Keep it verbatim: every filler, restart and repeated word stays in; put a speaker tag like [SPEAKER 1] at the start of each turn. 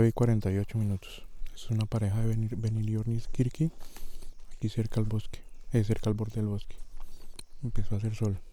[SPEAKER 1] nueve y cuarenta y ocho minutos. Es una pareja de Benilornis Kirki, aquí cerca al bosque, eh, cerca al borde del bosque. Empezó a hacer sol.